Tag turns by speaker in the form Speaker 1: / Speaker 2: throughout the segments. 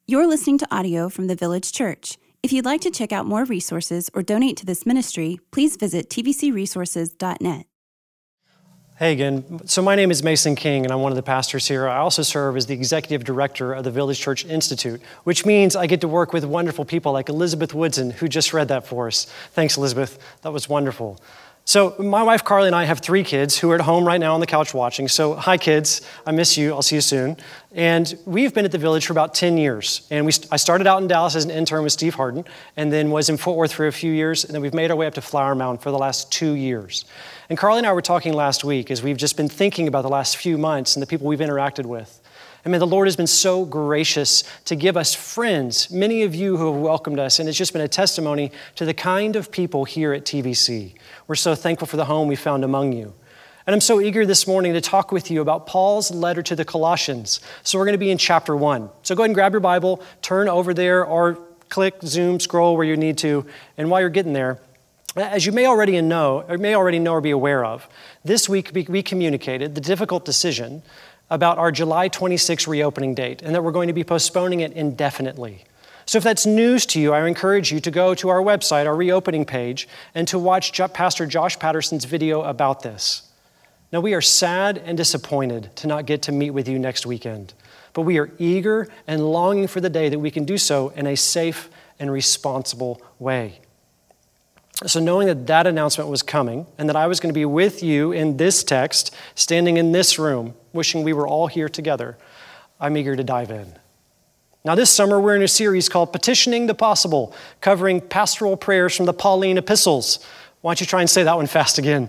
Speaker 1: You're listening to audio from the Village Church. If you'd like to check out more resources or donate to this ministry, please visit tvcresources.net.
Speaker 2: Hey again. So my name is Mason King, and I'm one of the pastors here. I also serve as the executive director of the Village Church Institute, which means I get to work with wonderful people like Elizabeth Woodson, who just read that for us. Thanks, Elizabeth. That was wonderful. So my wife, Carly, and I have 3 kids who are at home right now on the couch watching. So hi, kids. I miss you. I'll see you soon. And we've been at the Village for about 10 years. And I started out in Dallas as an intern with Steve Harden, and then was in Fort Worth for a few years. And then we've made our way up to Flower Mound for the last 2 years. And Carly and I were talking last week as we've just been thinking about the last few months and the people we've interacted with. I mean, the Lord has been so gracious to give us friends, many of you who have welcomed us, and it's just been a testimony to the kind of people here at TVC. We're so thankful for the home we found among you. And I'm so eager this morning to talk with you about Paul's letter to the Colossians. So we're going to be in chapter 1. So go ahead and grab your Bible, turn over there, or click, zoom, scroll where you need to. And while you're getting there, as you may already know or be aware of, this week we communicated the difficult decision about our July 26 reopening date, and that we're going to be postponing it indefinitely. So if that's news to you, I encourage you to go to our website, our reopening page, and to watch Pastor Josh Patterson's video about this. Now, we are sad and disappointed to not get to meet with you next weekend, but we are eager and longing for the day that we can do so in a safe and responsible way. So knowing that announcement was coming and that I was going to be with you in this text, standing in this room, wishing we were all here together, I'm eager to dive in. Now this summer we're in a series called Petitioning the Possible, covering pastoral prayers from the Pauline epistles. Why don't you try and say that one fast again?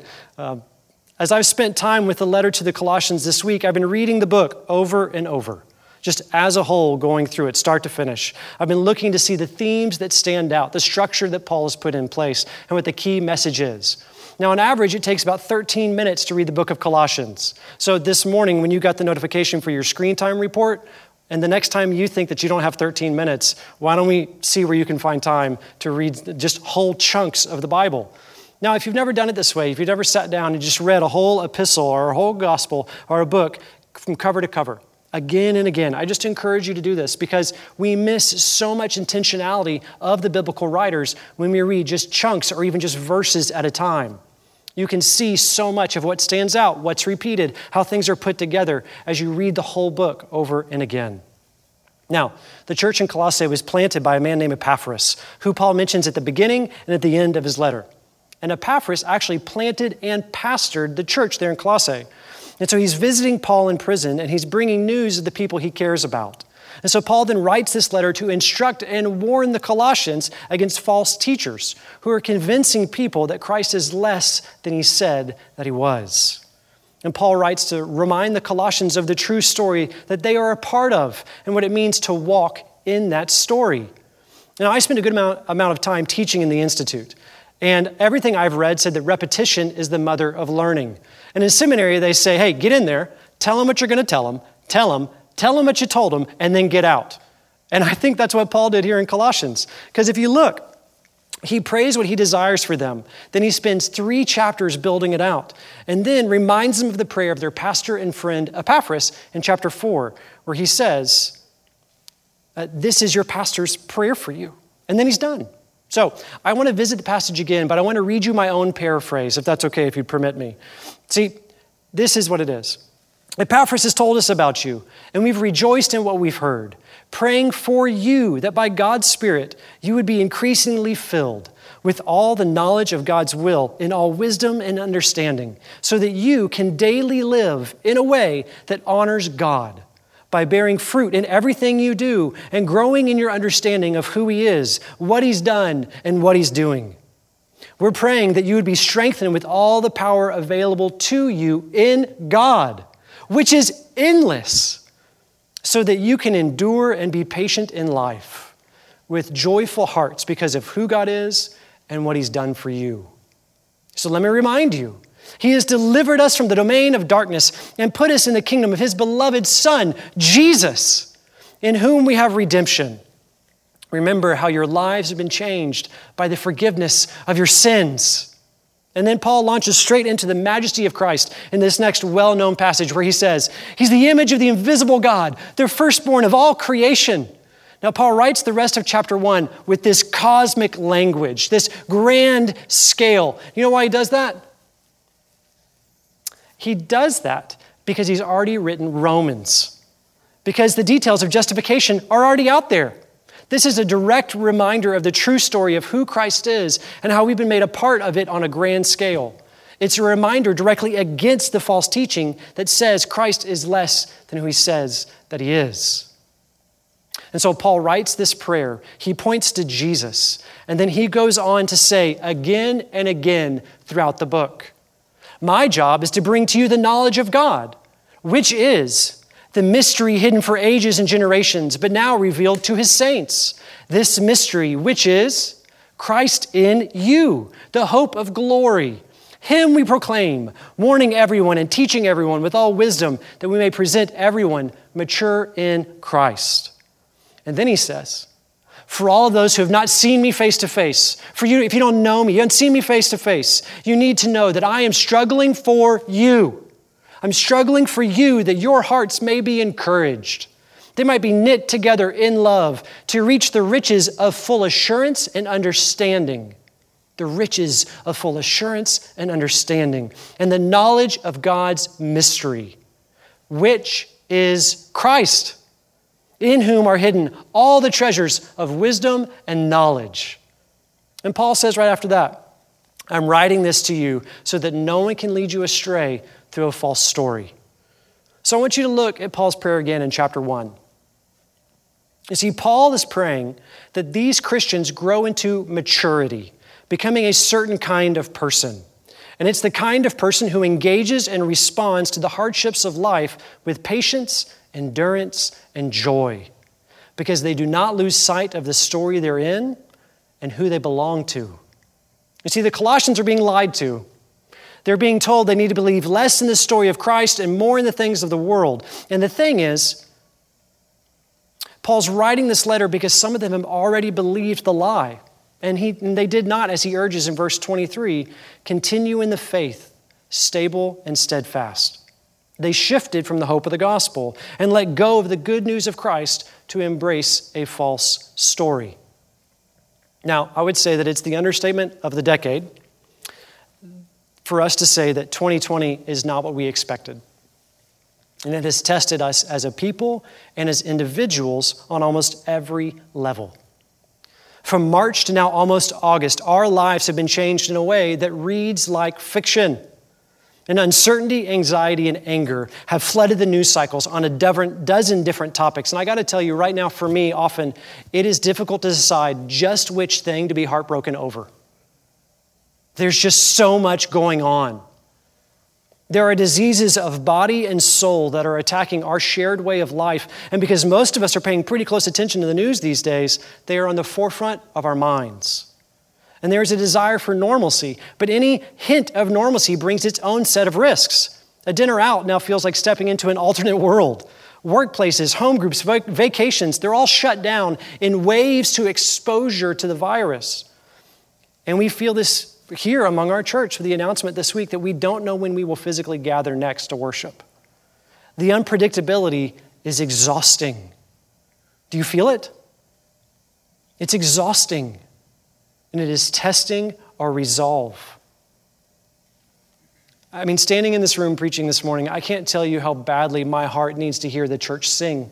Speaker 2: As I've spent time with the letter to the Colossians this week, I've been reading the book over and over. Just as a whole, going through it, start to finish. I've been looking to see the themes that stand out, the structure that Paul has put in place, and what the key message is. Now, on average, it takes about 13 minutes to read the book of Colossians. So this morning, when you got the notification for your screen time report, and the next time you think that you don't have 13 minutes, why don't we see where you can find time to read just whole chunks of the Bible? Now, if you've never done it this way, if you've never sat down and just read a whole epistle or a whole gospel or a book from cover to cover, again and again, I just encourage you to do this because we miss so much intentionality of the biblical writers when we read just chunks or even just verses at a time. You can see so much of what stands out, what's repeated, how things are put together as you read the whole book over and again. Now, the church in Colossae was planted by a man named Epaphras, who Paul mentions at the beginning and at the end of his letter. And Epaphras actually planted and pastored the church there in Colossae. And so he's visiting Paul in prison, and he's bringing news of the people he cares about. And so Paul then writes this letter to instruct and warn the Colossians against false teachers who are convincing people that Christ is less than he said that he was. And Paul writes to remind the Colossians of the true story that they are a part of and what it means to walk in that story. Now, I spent a good amount of time teaching in the Institute. And everything I've read said that repetition is the mother of learning. And in seminary, they say, hey, get in there, tell them what you're going to tell them what you told them, and then get out. And I think that's what Paul did here in Colossians. Because if you look, he prays what he desires for them. Then he spends 3 chapters building it out. And then reminds them of the prayer of their pastor and friend Epaphras in chapter 4, where he says, this is your pastor's prayer for you. And then he's done. So I want to visit the passage again, but I want to read you my own paraphrase, if that's okay, if you'd permit me. See, this is what it is. Epaphras has told us about you, and we've rejoiced in what we've heard, praying for you that by God's Spirit you would be increasingly filled with all the knowledge of God's will in all wisdom and understanding, so that you can daily live in a way that honors God, by bearing fruit in everything you do and growing in your understanding of who he is, what he's done, and what he's doing. We're praying that you would be strengthened with all the power available to you in God, which is endless, so that you can endure and be patient in life with joyful hearts because of who God is and what he's done for you. So let me remind you, he has delivered us from the domain of darkness and put us in the kingdom of his beloved Son, Jesus, in whom we have redemption. Remember how your lives have been changed by the forgiveness of your sins. And then Paul launches straight into the majesty of Christ in this next well-known passage where he says, he's the image of the invisible God, the firstborn of all creation. Now, Paul writes the rest of chapter 1 with this cosmic language, this grand scale. You know why he does that? He does that because he's already written Romans, because the details of justification are already out there. This is a direct reminder of the true story of who Christ is and how we've been made a part of it on a grand scale. It's a reminder directly against the false teaching that says Christ is less than who he says that he is. And so Paul writes this prayer. He points to Jesus, and then he goes on to say again and again throughout the book, my job is to bring to you the knowledge of God, which is the mystery hidden for ages and generations, but now revealed to his saints. This mystery, which is Christ in you, the hope of glory. Him we proclaim, warning everyone and teaching everyone with all wisdom, that we may present everyone mature in Christ. And then he says, for all of those who have not seen me face to face, for you, if you don't know me, you haven't seen me face to face, you need to know that I am struggling for you. I'm struggling for you that your hearts may be encouraged. They might be knit together in love to reach the riches of full assurance and understanding. The riches of full assurance and understanding, and the knowledge of God's mystery, which is Christ, in whom are hidden all the treasures of wisdom and knowledge. And Paul says right after that, I'm writing this to you so that no one can lead you astray through a false story. So I want you to look at Paul's prayer again in chapter 1. You see, Paul is praying that these Christians grow into maturity, becoming a certain kind of person. And it's the kind of person who engages and responds to the hardships of life with patience, endurance, and joy, because they do not lose sight of the story they're in and who they belong to. You see, the Colossians are being lied to. They're being told they need to believe less in the story of Christ and more in the things of the world. And the thing is, Paul's writing this letter because some of them have already believed the lie. And they did not, as he urges in verse 23, continue in the faith, stable and steadfast. They shifted from the hope of the gospel and let go of the good news of Christ to embrace a false story. Now, I would say that it's the understatement of the decade for us to say that 2020 is not what we expected. And it has tested us as a people and as individuals on almost every level. From March to now almost August, our lives have been changed in a way that reads like fiction. And uncertainty, anxiety, and anger have flooded the news cycles on a dozen different topics. And I got to tell you right now, for me, often it is difficult to decide just which thing to be heartbroken over. There's just so much going on. There are diseases of body and soul that are attacking our shared way of life. And because most of us are paying pretty close attention to the news these days, they are on the forefront of our minds. And there's a desire for normalcy, but any hint of normalcy brings its own set of risks. A dinner out now feels like stepping into an alternate world. Workplaces, home groups, vacations, they're all shut down in waves to exposure to the virus. And we feel this here among our church with the announcement this week that we don't know when we will physically gather next to worship. The unpredictability is exhausting. Do you feel it? It's exhausting, and it is testing our resolve. I mean, standing in this room preaching this morning, I can't tell you how badly my heart needs to hear the church sing.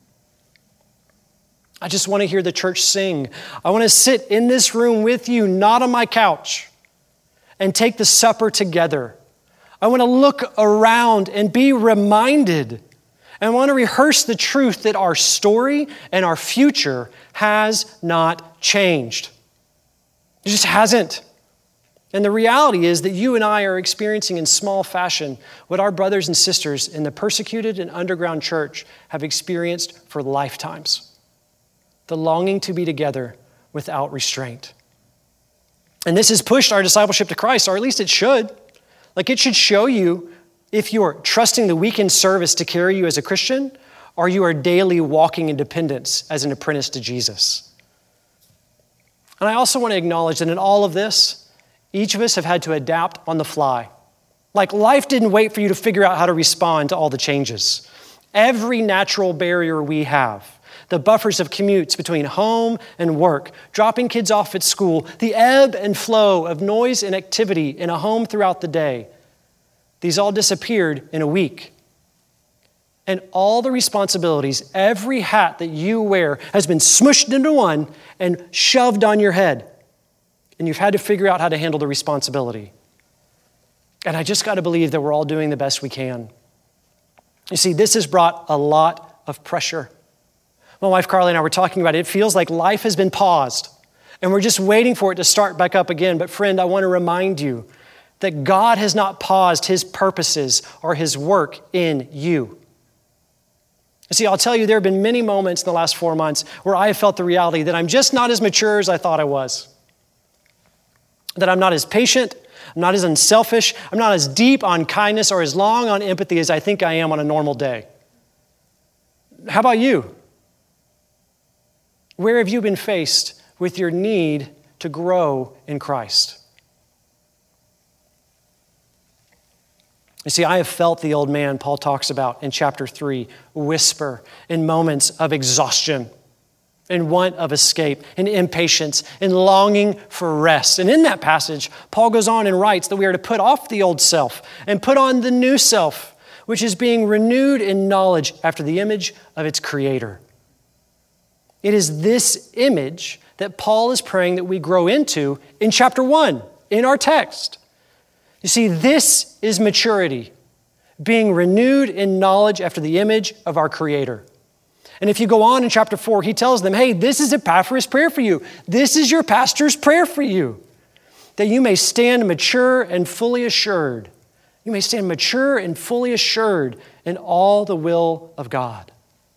Speaker 2: I just want to hear the church sing. I want to sit in this room with you, not on my couch, and take the supper together. I want to look around and be reminded. And I want to rehearse the truth that our story and our future has not changed. It just hasn't. And the reality is that you and I are experiencing in small fashion what our brothers and sisters in the persecuted and underground church have experienced for lifetimes. The longing to be together without restraint. And this has pushed our discipleship to Christ, or at least it should. Like, it should show you if you are trusting the weekend service to carry you as a Christian, or you are daily walking in dependence as an apprentice to Jesus. And I also want to acknowledge that in all of this, each of us have had to adapt on the fly. Like, life didn't wait for you to figure out how to respond to all the changes. Every natural barrier we have, the buffers of commutes between home and work, dropping kids off at school, the ebb and flow of noise and activity in a home throughout the day. These all disappeared in a week. And all the responsibilities, every hat that you wear has been smushed into one and shoved on your head. And you've had to figure out how to handle the responsibility. And I just got to believe that we're all doing the best we can. You see, this has brought a lot of pressure. My wife Carly and I were talking about it. It feels like life has been paused, and we're just waiting for it to start back up again. But friend, I want to remind you that God has not paused his purposes or his work in you. You see, I'll tell you, there have been many moments in the last 4 months where I have felt the reality that I'm just not as mature as I thought I was. That I'm not as patient, I'm not as unselfish, I'm not as deep on kindness or as long on empathy as I think I am on a normal day. How about you? Where have you been faced with your need to grow in Christ? You see, I have felt the old man Paul talks about in chapter 3 whisper in moments of exhaustion, in want of escape, in impatience, in longing for rest. And in that passage, Paul goes on and writes that we are to put off the old self and put on the new self, which is being renewed in knowledge after the image of its creator. It is this image that Paul is praying that we grow into in chapter 1 in our text. You see, this is maturity, being renewed in knowledge after the image of our Creator. And if you go on in chapter 4, he tells them, hey, this is Epaphras' prayer for you. This is your pastor's prayer for you, that you may stand mature and fully assured. You may stand mature and fully assured in all the will of God.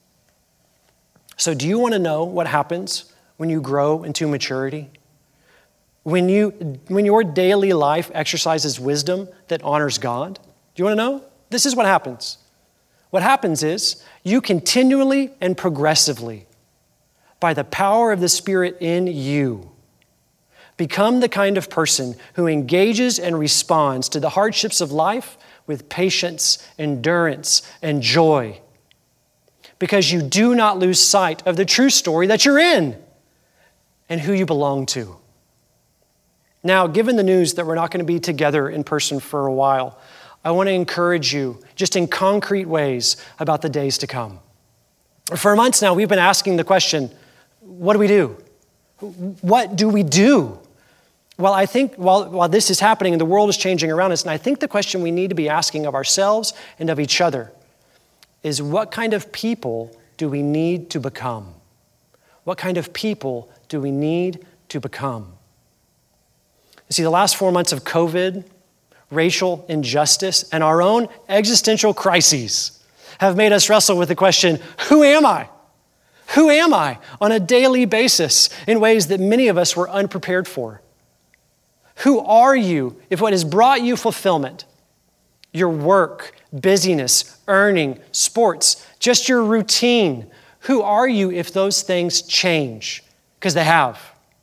Speaker 2: So do you want to know what happens when you grow into maturity? When your daily life exercises wisdom that honors God? Do you want to know? This is what happens. What happens is you continually and progressively, by the power of the Spirit in you, become the kind of person who engages and responds to the hardships of life with patience, endurance, and joy. Because you do not lose sight of the true story that you're in and who you belong to. Now, given the news that we're not going to be together in person for a while, I want to encourage you just in concrete ways about the days to come. For months now, we've been asking the question, what do we do? What do we do? Well, I think while this is happening and the world is changing around us, and I think the question we need to be asking of ourselves and of each other is, what kind of people do we need to become? What kind of people do we need to become? You see, the last 4 months of COVID, racial injustice, and our own existential crises have made us wrestle with the question, who am I? Who am I on a daily basis in ways that many of us were unprepared for? Who are you if what has brought you fulfillment, your work, busyness, earning, sports, just your routine, who are you if those things change? Because they have.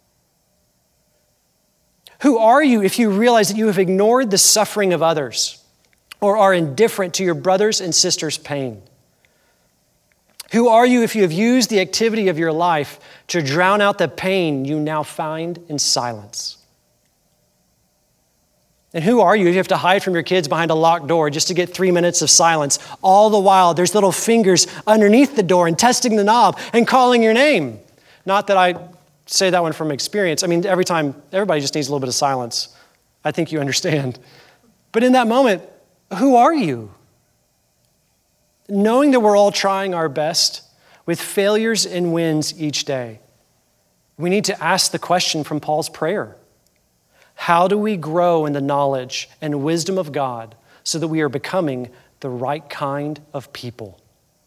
Speaker 2: Who are you if you realize that you have ignored the suffering of others or are indifferent to your brothers and sisters' pain? Who are you if you have used the activity of your life to drown out the pain you now find in silence? And who are you if you have to hide from your kids behind a locked door just to get 3 minutes of silence? All the while, there's little fingers underneath the door and testing the knob and calling your name. Not that I say that one from experience. I mean, every time, everybody just needs a little bit of silence. I think you understand. But in that moment, who are you? Knowing that we're all trying our best with failures and wins each day, we need to ask the question from Paul's prayer. How do we grow in the knowledge and wisdom of God so that we are becoming the right kind of people?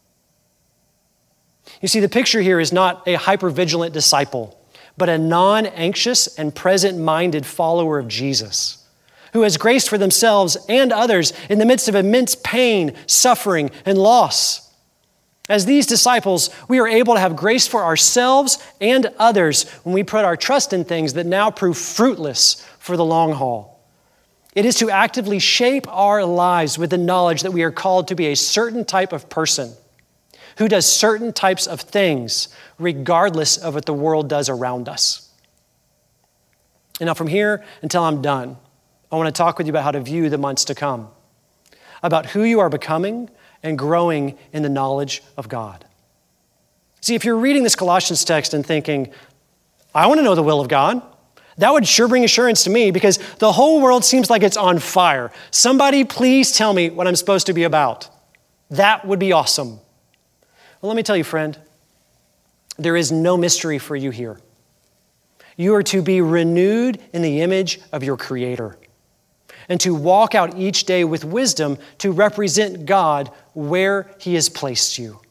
Speaker 2: You see, the picture here is not a hypervigilant disciple, but a non-anxious and present-minded follower of Jesus, who has grace for themselves and others in the midst of immense pain, suffering, and loss. As these disciples, we are able to have grace for ourselves and others when we put our trust in things that now prove fruitless for the long haul. It is to actively shape our lives with the knowledge that we are called to be a certain type of person who does certain types of things regardless of what the world does around us. And now from here until I'm done, I want to talk with you about how to view the months to come, about who you are becoming and growing in the knowledge of God. See, if you're reading this Colossians text and thinking, I want to know the will of God, that would sure bring assurance to me because the whole world seems like it's on fire. Somebody please tell me what I'm supposed to be about. That would be awesome. Well, let me tell you, friend, there is no mystery for you here. You are to be renewed in the image of your Creator and to walk out each day with wisdom to represent God where He has placed you.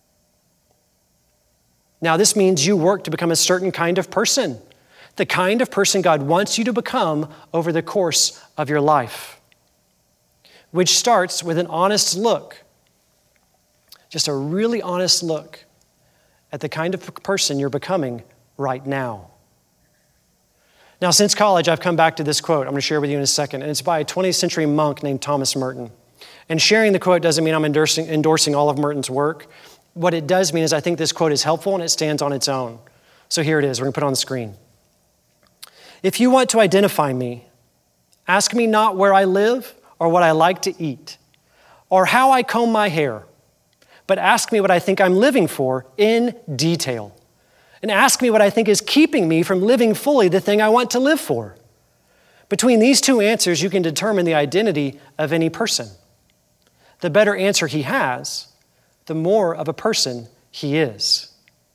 Speaker 2: Now, this means you work to become a certain kind of person, the kind of person God wants you to become over the course of your life, which starts with an honest look, just a really honest look at the kind of person you're becoming right now. Now, since college, I've come back to this quote I'm going to share with you in a second, and it's by a 20th century monk named Thomas Merton. And sharing the quote doesn't mean I'm endorsing all of Merton's work. What it does mean is I think this quote is helpful and it stands on its own. So here it is. We're going to put it on the screen. If you want to identify me, ask me not where I live or what I like to eat or how I comb my hair, but ask me what I think I'm living for in detail. And ask me what I think is keeping me from living fully the thing I want to live for. Between these two answers, you can determine the identity of any person. The better answer he has, the more of a person he is.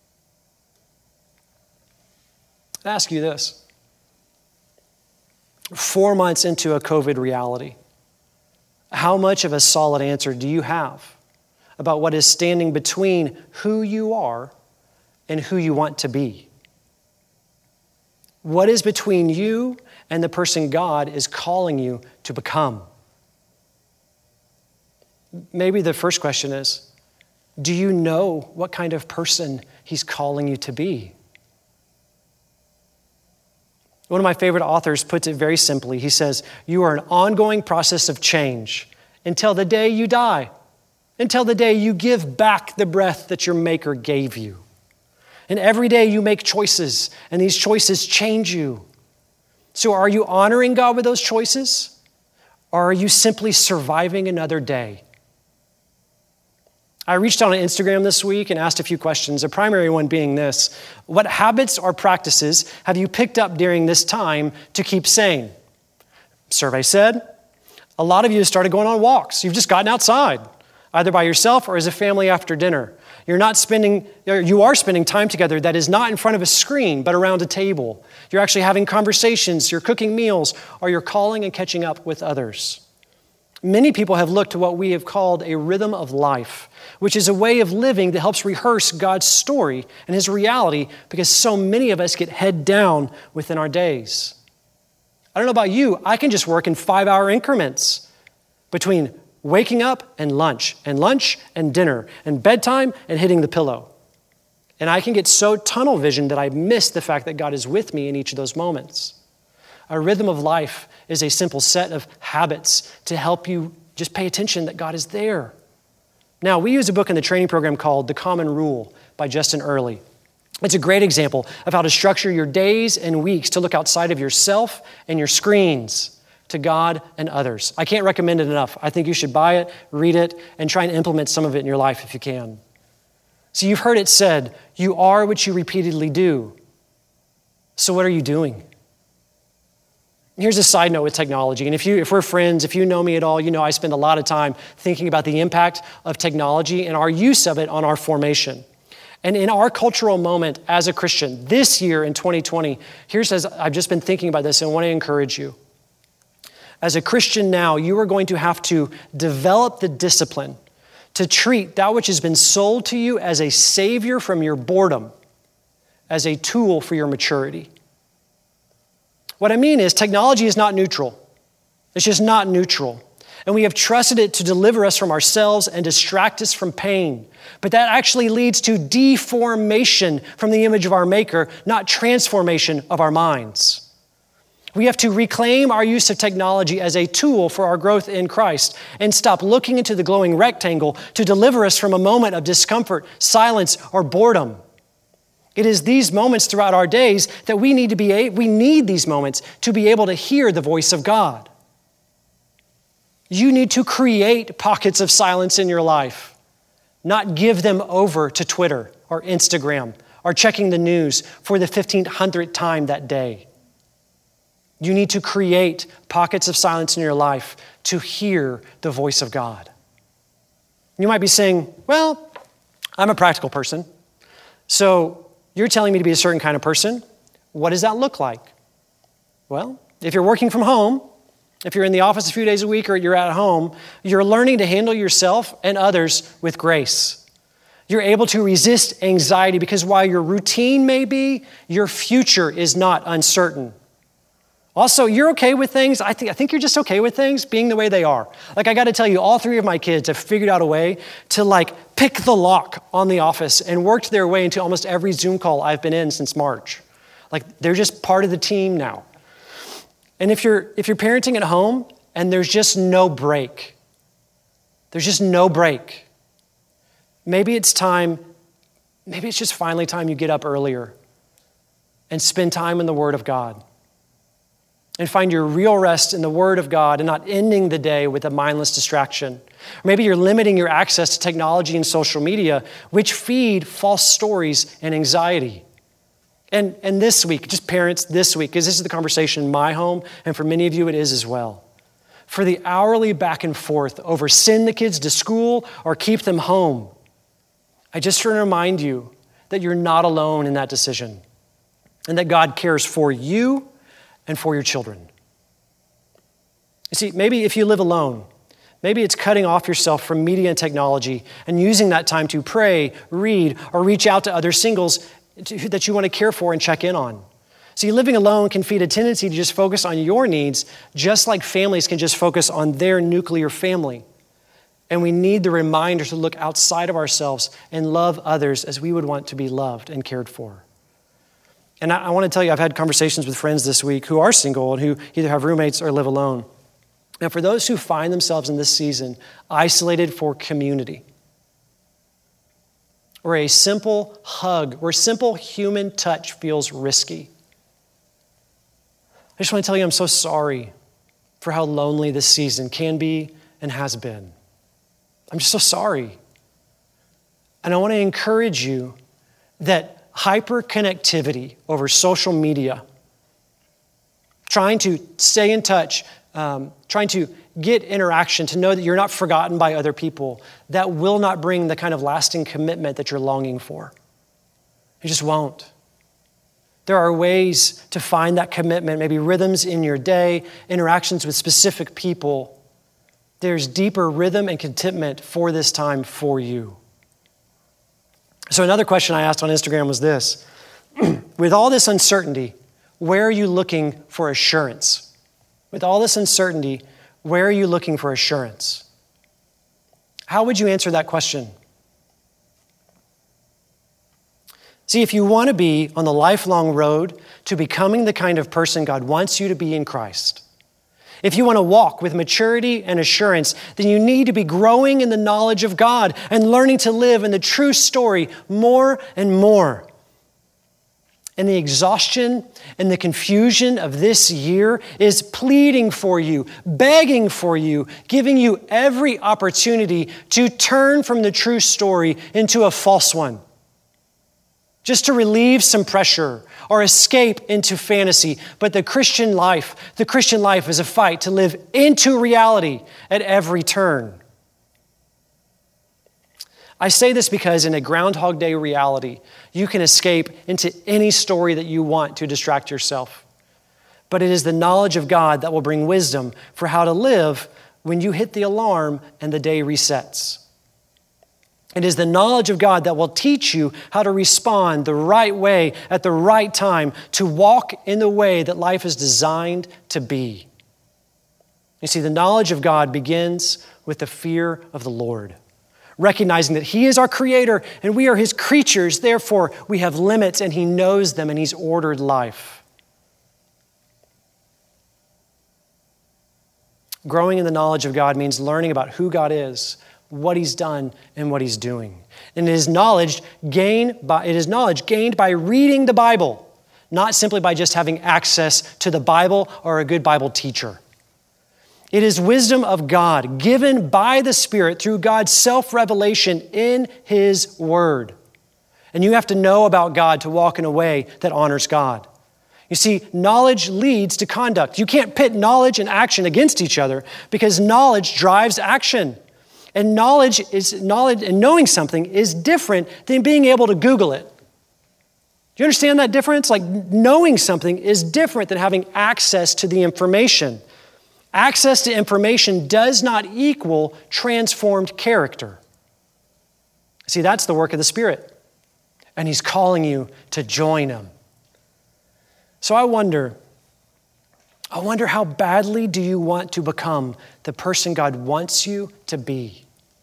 Speaker 2: I ask you this. 4 months into a COVID reality, how much of a solid answer do you have about what is standing between who you are and who you want to be? What is between you and the person God is calling you to become? Maybe the first question is, do you know what kind of person He's calling you to be? One of my favorite authors puts it very simply. He says, you are an ongoing process of change until the day you die, until the day you give back the breath that your Maker gave you. And every day you make choices, and these choices change you. So are you honoring God with those choices? Or are you simply surviving another day? I reached out on Instagram this week and asked a few questions, the primary one being this: what habits or practices have you picked up during this time to keep sane? Survey said, a lot of you have started going on walks. You've just gotten outside, either by yourself or as a family after dinner. You are spending time together that is not in front of a screen, but around a table. You're actually having conversations, you're cooking meals, or you're calling and catching up with others. Many people have looked to what we have called a rhythm of life, which is a way of living that helps rehearse God's story and His reality, because so many of us get head down within our days. I don't know about you, I can just work in 5-hour increments between waking up and lunch and dinner and bedtime and hitting the pillow. And I can get so tunnel vision that I miss the fact that God is with me in each of those moments. A rhythm of life is a simple set of habits to help you just pay attention that God is there. Now, we use a book in the training program called The Common Rule by Justin Earley. It's a great example of how to structure your days and weeks to look outside of yourself and your screens to God and others. I can't recommend it enough. I think you should buy it, read it, and try and implement some of it in your life if you can. So you've heard it said, you are what you repeatedly do. So what are you doing? Here's a side note with technology. And if we're friends, if you know me at all, you know I spend a lot of time thinking about the impact of technology and our use of it on our formation. And in our cultural moment as a Christian, this year in 2020, I've just been thinking about this and I want to encourage you. As a Christian now, you are going to have to develop the discipline to treat that which has been sold to you as a savior from your boredom, as a tool for your maturity. What I mean is technology is not neutral. It's just not neutral. And we have trusted it to deliver us from ourselves and distract us from pain. But that actually leads to deformation from the image of our Maker, not transformation of our minds. We have to reclaim our use of technology as a tool for our growth in Christ and stop looking into the glowing rectangle to deliver us from a moment of discomfort, silence, or boredom. It is these moments throughout our days that we need these moments to be able to hear the voice of God. You need to create pockets of silence in your life, not give them over to Twitter or Instagram or checking the news for the 1500th time that day. You need to create pockets of silence in your life to hear the voice of God. You might be saying, well, I'm a practical person, so you're telling me to be a certain kind of person. What does that look like? Well, if you're working from home, if you're in the office a few days a week or you're at home, you're learning to handle yourself and others with grace. You're able to resist anxiety because while your routine may be, your future is not uncertain. Also, you're okay with things. I think you're just okay with things being the way they are. Like I got to tell you, all three of my kids have figured out a way to pick the lock on the office and worked their way into almost every Zoom call I've been in since March. They're just part of the team now. And if you're parenting at home and there's just no break, maybe it's just finally time you get up earlier and spend time in the Word of God. And find your real rest in the Word of God and not ending the day with a mindless distraction. Or maybe you're limiting your access to technology and social media, which feed false stories and anxiety. And this week, just parents this week, because this is the conversation in my home, and for many of you it is as well. For the hourly back and forth over send the kids to school or keep them home, I just want to remind you that you're not alone in that decision and that God cares for you and for your children. You see, maybe if you live alone, maybe it's cutting off yourself from media and technology and using that time to pray, read, or reach out to other singles that you want to care for and check in on. See, living alone can feed a tendency to just focus on your needs, just like families can just focus on their nuclear family. And we need the reminder to look outside of ourselves and love others as we would want to be loved and cared for. And I want to tell you, I've had conversations with friends this week who are single and who either have roommates or live alone. Now, for those who find themselves in this season isolated for community, where a simple hug, where simple human touch feels risky, I just want to tell you I'm so sorry for how lonely this season can be and has been. I'm just so sorry. And I want to encourage you that hyperconnectivity over social media, trying to stay in touch, trying to get interaction, to know that you're not forgotten by other people, that will not bring the kind of lasting commitment that you're longing for. It just won't. There are ways to find that commitment, maybe rhythms in your day, interactions with specific people. There's deeper rhythm and contentment for this time for you. So another question I asked on Instagram was this: with all this uncertainty, where are you looking for assurance? With all this uncertainty, where are you looking for assurance? How would you answer that question? See, if you want to be on the lifelong road to becoming the kind of person God wants you to be in Christ, if you want to walk with maturity and assurance, then you need to be growing in the knowledge of God and learning to live in the true story more and more. And the exhaustion and the confusion of this year is pleading for you, begging for you, giving you every opportunity to turn from the true story into a false one, just to relieve some pressure or escape into fantasy. But the Christian life is a fight to live into reality at every turn. I say this because in a Groundhog Day reality, you can escape into any story that you want to distract yourself. But it is the knowledge of God that will bring wisdom for how to live when you hit the alarm and the day resets. It is the knowledge of God that will teach you how to respond the right way at the right time, to walk in the way that life is designed to be. You see, the knowledge of God begins with the fear of the Lord, recognizing that He is our Creator and we are His creatures. Therefore, we have limits and He knows them and He's ordered life. Growing in the knowledge of God means learning about who God is, what He's done, and what He's doing. And it is knowledge gained by reading the Bible, not simply by just having access to the Bible or a good Bible teacher. It is wisdom of God given by the Spirit through God's self-revelation in His Word. And you have to know about God to walk in a way that honors God. You see, knowledge leads to conduct. You can't pit knowledge and action against each other because knowledge drives action. And knowledge and knowing something is different than being able to Google it. Do you understand that difference? Like knowing something is different than having access to the information. Access to information does not equal transformed character. See, that's the work of the Spirit. And He's calling you to join Him. So I wonder how badly do you want to become the person God wants you to be?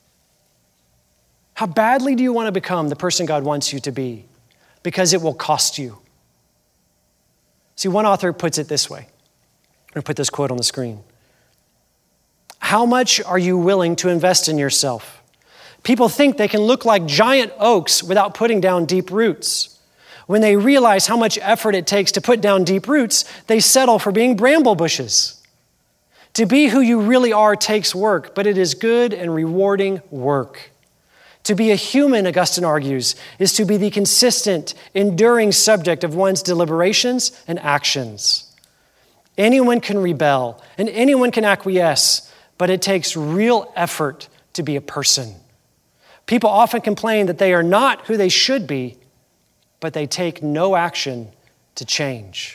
Speaker 2: How badly do you want to become the person God wants you to be? Because it will cost you. See, one author puts it this way. I'm going to put this quote on the screen. How much are you willing to invest in yourself? People think they can look like giant oaks without putting down deep roots. When they realize how much effort it takes to put down deep roots, they settle for being bramble bushes. To be who you really are takes work, but it is good and rewarding work. To be a human, Augustine argues, is to be the consistent, enduring subject of one's deliberations and actions. Anyone can rebel, and anyone can acquiesce, but it takes real effort to be a person. People often complain that they are not who they should be, but they take no action to change.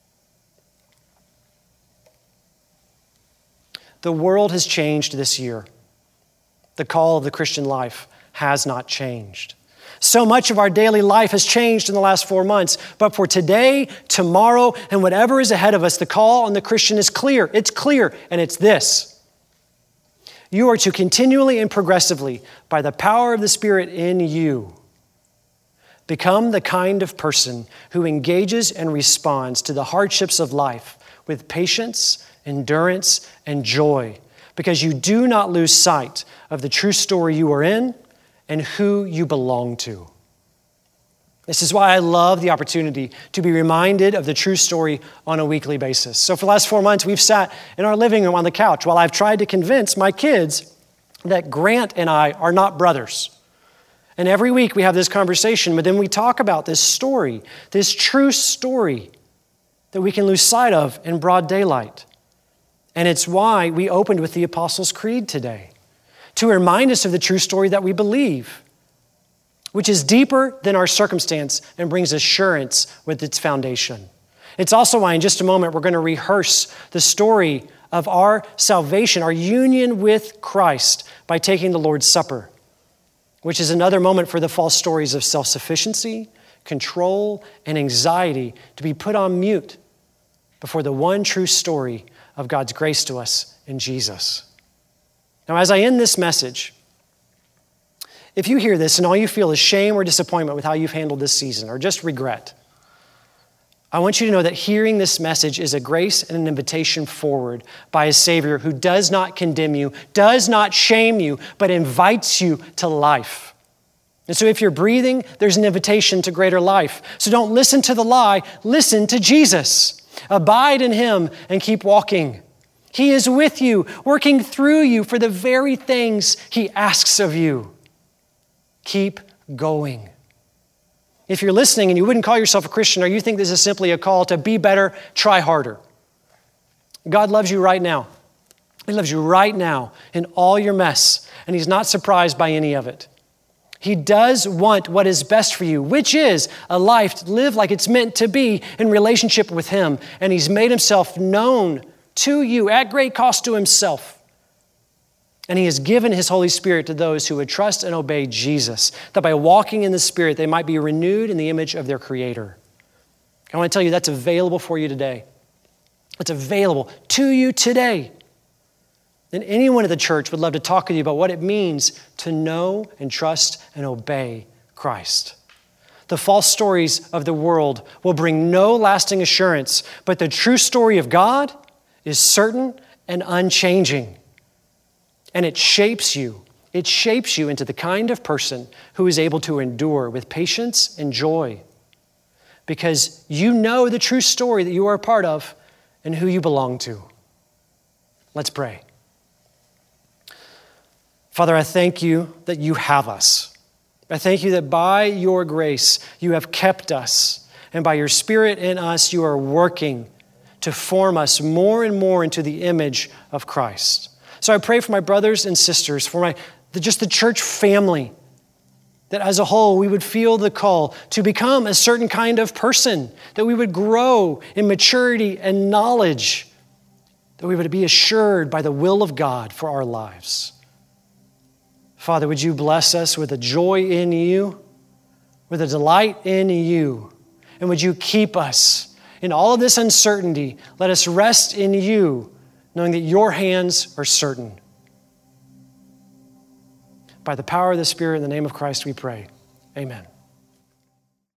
Speaker 2: The world has changed this year. The call of the Christian life has not changed. So much of our daily life has changed in the last 4 months, but for today, tomorrow, and whatever is ahead of us, the call on the Christian is clear. It's clear, and it's this. You are to continually and progressively, by the power of the Spirit in you, become the kind of person who engages and responds to the hardships of life with patience, endurance, and joy, because you do not lose sight of the true story you are in and who you belong to. This is why I love the opportunity to be reminded of the true story on a weekly basis. So for the last 4 months, we've sat in our living room on the couch while I've tried to convince my kids that Grant and I are not brothers. And every week we have this conversation, but then we talk about this story, this true story that we can lose sight of in broad daylight. And it's why we opened with the Apostles' Creed today, to remind us of the true story that we believe, which is deeper than our circumstance and brings assurance with its foundation. It's also why in just a moment we're going to rehearse the story of our salvation, our union with Christ by taking the Lord's Supper, which is another moment for the false stories of self-sufficiency, control, and anxiety to be put on mute before the one true story of God's grace to us in Jesus. Now, as I end this message, if you hear this and all you feel is shame or disappointment with how you've handled this season, or just regret, I want you to know that hearing this message is a grace and an invitation forward by a Savior who does not condemn you, does not shame you, but invites you to life. And so if you're breathing, there's an invitation to greater life. So don't listen to the lie, listen to Jesus. Abide in Him and keep walking. He is with you, working through you for the very things He asks of you. Keep going. If you're listening and you wouldn't call yourself a Christian, or you think this is simply a call to be better, try harder. God loves you right now. He loves you right now in all your mess, and He's not surprised by any of it. He does want what is best for you, which is a life to live like it's meant to be in relationship with Him, and He's made Himself known to you at great cost to Himself. And He has given His Holy Spirit to those who would trust and obey Jesus, that by walking in the Spirit, they might be renewed in the image of their Creator. I want to tell you that's available for you today. It's available to you today. And anyone at the church would love to talk with you about what it means to know and trust and obey Christ. The false stories of the world will bring no lasting assurance, but the true story of God is certain and unchanging. And it shapes you. It shapes you into the kind of person who is able to endure with patience and joy, because you know the true story that you are a part of and who you belong to. Let's pray. Father, I thank you that you have us. I thank you that by your grace you have kept us, and by your Spirit in us you are working to form us more and more into the image of Christ. So I pray for my brothers and sisters, for just the church family, that as a whole we would feel the call to become a certain kind of person, that we would grow in maturity and knowledge, that we would be assured by the will of God for our lives. Father, would you bless us with a joy in you, with a delight in you, and would you keep us in all of this uncertainty? Let us rest in you, knowing that your hands are certain. By the power of the Spirit, in the name of Christ we pray. Amen.